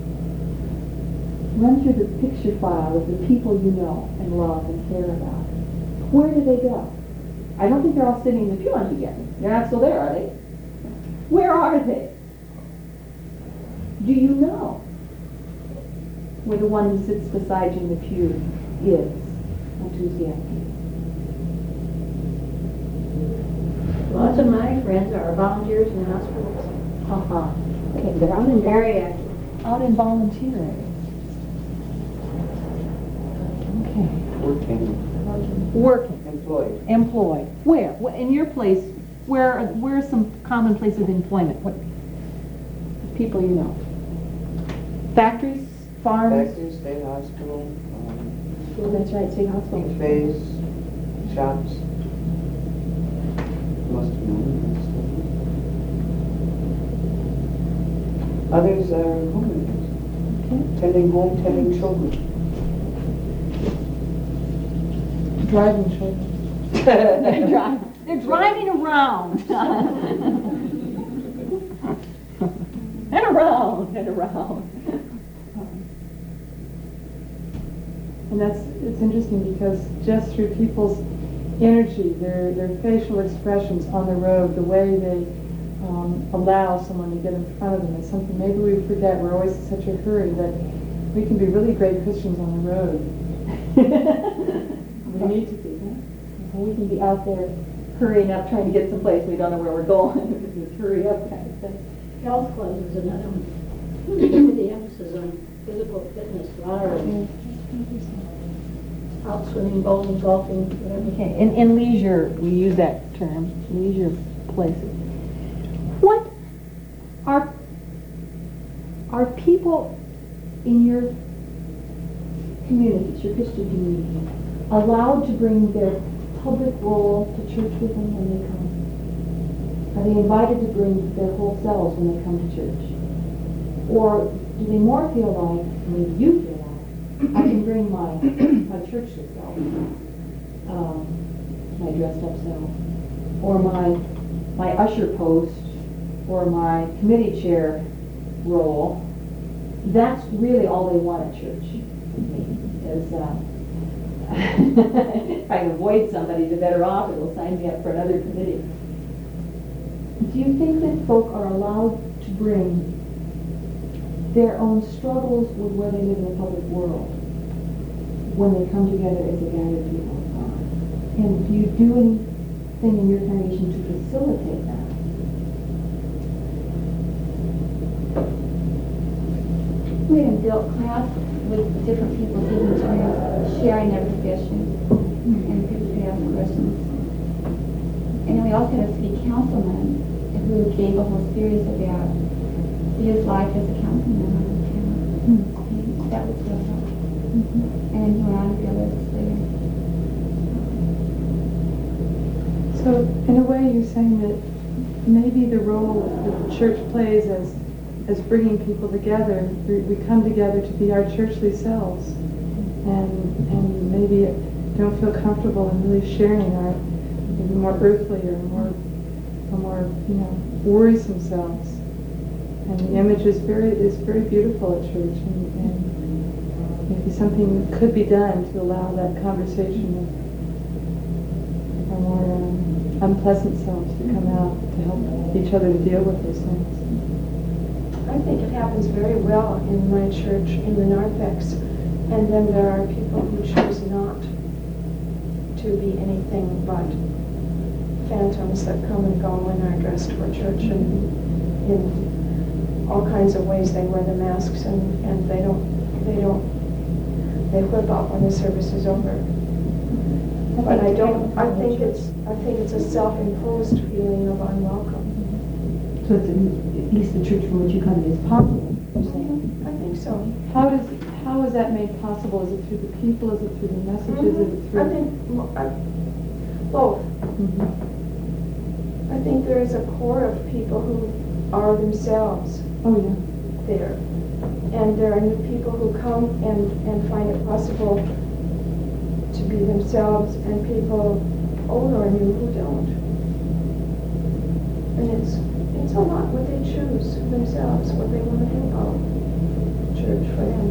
Run through the picture file of the people you know and love and care about. Where do they go? I don't think they're all sitting in the pew together. They're not still there, are they? Where are they? Do you know where the one who sits beside you in the pew is on Tuesday afternoon? Lots of my friends are volunteers in hospitals. Okay, they're out in Very active. out in volunteer areas. Okay. Working. Employed. Where? In your place, where are some common places of employment? What people you know? Factories, farms. Factories, state hospital, Oh, that's right, state hospital. cafes, shops. Must have known that stuff. Others are homemakers, Okay. tending home, tending children. Driving children. They're driving around. And around, and around. And it's interesting because just through people's energy, their facial expressions on the road, the way they allow someone to get in front of them is something maybe we forget. We're always in such a hurry that we can be really great Christians on the road. We need to be. We can be out there hurrying up, trying to get someplace we don't know where we're going. Just hurry up kind of thing. Health clubs is another one. The emphasis on physical fitness, a lot of out swimming, bowling, golfing, whatever. Okay, in leisure, we use that term, leisure places. What are people in your communities, your Christian community, allowed to bring their public role to church with them when they come? Are they invited to bring their whole selves when they come to church? Or do they more feel like, maybe you feel like, I can bring my churchly self, my dressed up self, or my usher post, or my committee chair role? That's really all they want at church. Is if I can avoid somebody, the better off. It will sign me up for another committee. Do you think that folk are allowed to bring their own struggles with where they live in the public world when they come together as a gathered people of God? And do you do anything in your congregation to facilitate that? We had a built class with different people giving to sharing their traditions, and people could ask questions. And then we also had a city councilman who gave a whole series about his life as a council member in town. And that was real helpful. And then he went on to be a legislator. So in a way, you're saying that maybe the role that the church plays as bringing people together, we come together to be our churchly selves, and maybe don't feel comfortable in really sharing our maybe more earthly or more worrisome selves. And the image is very beautiful at church, and maybe something could be done to allow that conversation of our more unpleasant selves to come out to help each other to deal with those things. I think it happens very well in my church in the narthex, and then there are people who choose not to be anything but phantoms that come and go and are dressed for church, and in all kinds of ways they wear the masks, and they whip out when the service is over. But I think it's a self-imposed feeling of unwelcome. So it's at least the church from which you come is possible, you're saying? I think so. How is that made possible? Is it through the people? Is it through the messages? Is it through? I think, both. Mhm. I think there is a core of people who are themselves Oh, yeah. there. And there are new people who come and find it possible to be themselves, and people older and new who don't. And it's a lot what they choose themselves, what they want to do about church for them.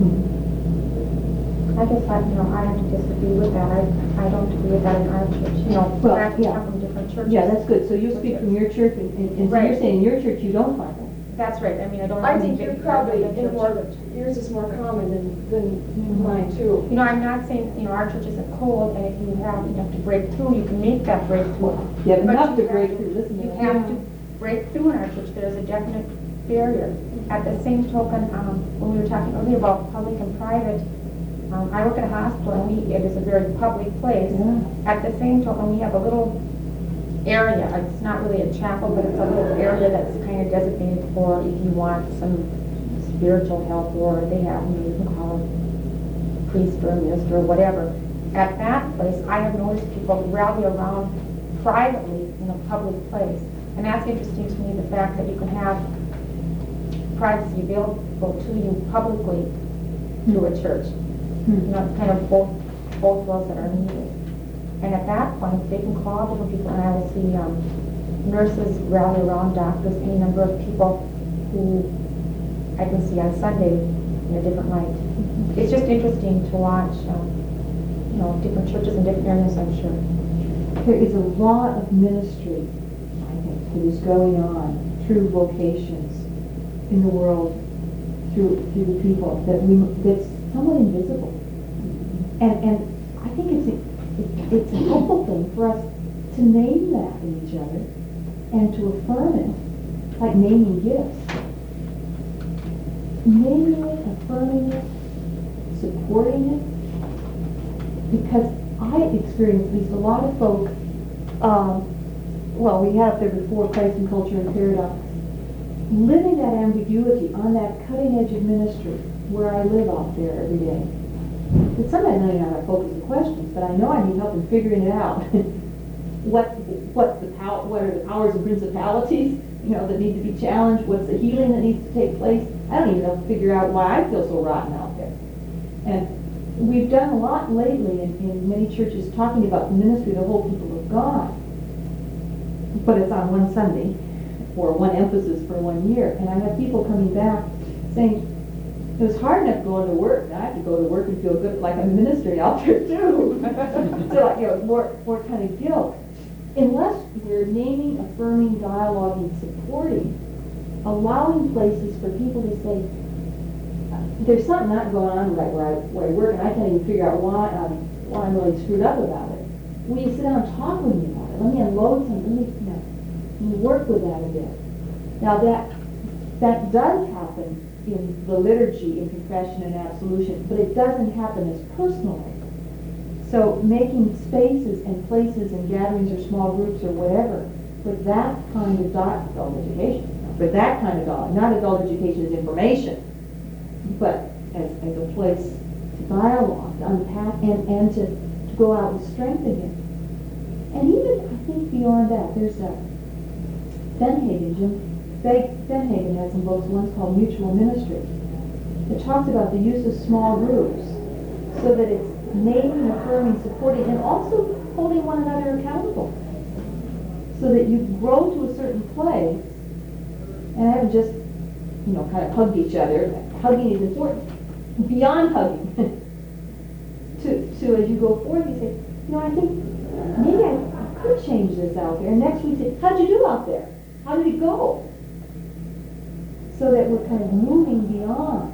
I guess I have to disagree with that. I don't agree with that in our church. Well, We're actually yeah. from different churches. Yeah, that's good. So you speak from your church, and so Right. you're saying in your church you don't find them. That's right. I mean, I don't. I think think you're probably in more, yours is more common than mine too. I'm not saying, our church isn't cold, and if you have enough to break through, you can make that breakthrough. You have But enough to you break have through, listen to You that. have to break through in our church. There's a definite barrier. At the same token, when we were talking earlier about public and private, I work at a hospital, and it is a very public place. Yeah. At the same token, we have a little area, it's not really a chapel, but it's a little area that's kind of designated for if you want some spiritual help, or they have, you can call it priest or minister or whatever. At that place, I have noticed people rally around privately in a public place. And that's interesting to me, the fact that you can have privacy available to you publicly through a church. It's kind of both worlds that are needed. And at that point, they can call different people, and I will see nurses rally around doctors, any number of people who I can see on Sunday in a different light. It's just interesting to watch, different churches in different areas, I'm sure. There is a lot of ministry, I think, that is going on through vocations in the world, through people that's somewhat invisible. And I think it's a helpful thing for us to name that in each other and to affirm it, like naming gifts. Naming it, affirming it, supporting it, because I experience at least a lot of folk, we had up there before Christ and Culture and Paradox, living that ambiguity on that cutting edge of ministry where I live out there every day. But sometimes I don't know how to focus the questions, but I know I need help in figuring it out. What are the powers and principalities, that need to be challenged? What's the healing that needs to take place? I don't even know to figure out why I feel so rotten out there. And we've done a lot lately in many churches talking about the ministry of the whole people of God. But it's on one Sunday, or one emphasis for 1 year. And I have people coming back saying, it was hard enough going to work. Now I have to go to work and feel good, like I'm in ministry out there too. So more kind of guilt. Unless we're naming, affirming, dialoguing, supporting, allowing places for people to say, there's something not going on right where I work, and I can't even figure out why I'm really screwed up about it. Will you sit down and talk with me about it? Let me unload something. Let me work with that a bit. Now that does happen in the liturgy, in confession and absolution, but it doesn't happen as personally. So making spaces and places and gatherings or small groups or whatever for that kind of adult education, for that kind of dialogue, not adult education as information, but as a place to dialogue, to unpack, and to go out with strength again. And even, I think, beyond that, there's Jim Benhagen has some books, one's called Mutual Ministry. It talks about the use of small groups so that it's naming, affirming, supporting, and also holding one another accountable. So that you grow to a certain place and haven't just, kind of hugged each other. Hugging is important. Beyond hugging. to as you go forward, you say, I think maybe I could change this out there. And next week, say, how'd you do out there? How did it go? So that we're kind of moving beyond.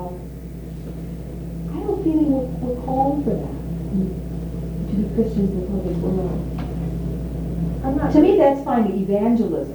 I have a feeling we're called for that, to be Christians in the public world. To me, that's finding evangelism,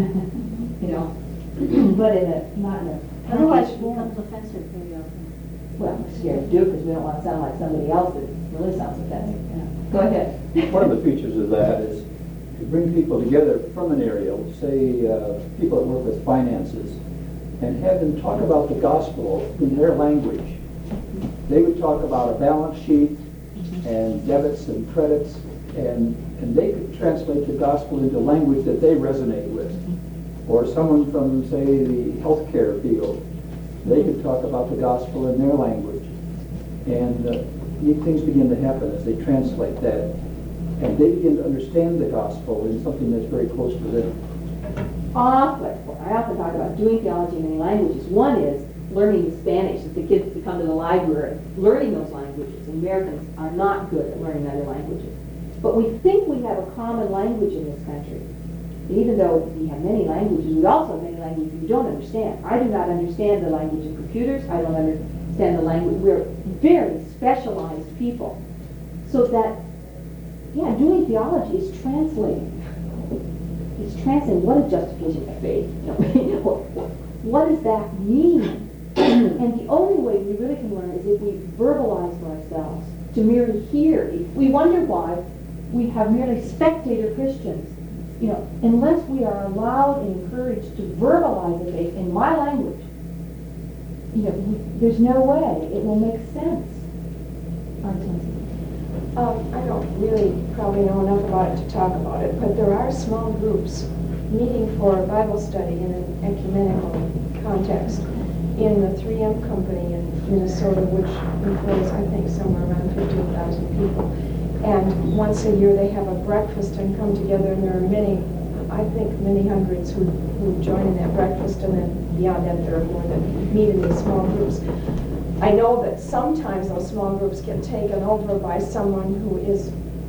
but not in a. Otherwise it becomes offensive very often. Well, we're scared to do it because we don't want to sound like somebody else that really sounds offensive. Go ahead. One of the features of that is to bring people together from an area, say people that work with finances, and have them talk about the gospel in their language. They would talk about a balance sheet and debits and credits, and they could translate the gospel into language that they resonate with. Or someone from, say, the healthcare field, they could talk about the gospel in their language. And neat things begin to happen as they translate that. And they begin to understand the gospel in something that's very close to them. I often talk about doing theology in many languages. One is learning Spanish, as the kids come to the library, learning those languages. Americans are not good at learning other languages. But we think we have a common language in this country. And even though we have many languages, we also have many languages we don't understand. I do not understand the language of computers. I don't understand the language. We're very specialized people. So that, doing theology is translating. It's translating. What is justification by faith? What does that mean? And the only way we really can learn is if we verbalize for ourselves, to merely hear. We wonder why we have merely spectator Christians. Unless we are allowed and encouraged to verbalize the faith in my language, there's no way it will make sense. I don't really probably know enough about it to talk about it, but there are small groups meeting for Bible study in an ecumenical context in the 3M company in Minnesota, which employs, I think, somewhere around 15,000 people. And once a year they have a breakfast and come together, and there are many hundreds who join in that breakfast, and then beyond that there are more that meet in these small groups. I know that sometimes those small groups get taken over by someone who is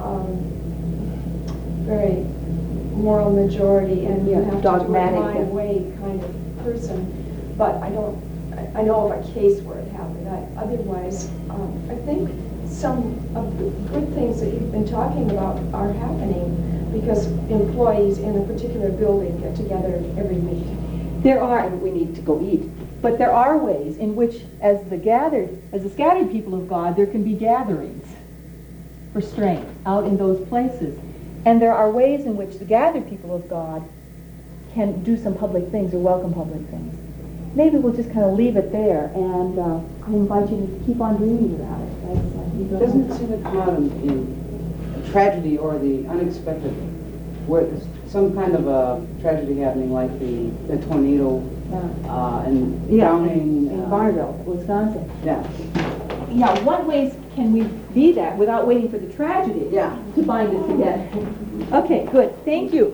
very moral majority and you have to dogmatic, do it my way kind of person. But I know of a case where it happened. Otherwise, I think some of the good things that you've been talking about are happening because employees in a particular building get together every week. There are, we need to go eat, but there are ways in which, as the scattered people of God, there can be gatherings for strength out in those places. And there are ways in which the gathered people of God can do some public things or welcome public things. Maybe we'll just kind of leave it there, and I invite you to keep on dreaming about it. Doesn't it seem to come out in a tragedy or the unexpected, where there's some kind of a tragedy happening, like the tornado and drowning in Barnville, Wisconsin. Yeah. What ways can we be that without waiting for the tragedy Yeah. to bind us together? Okay, good. Thank you.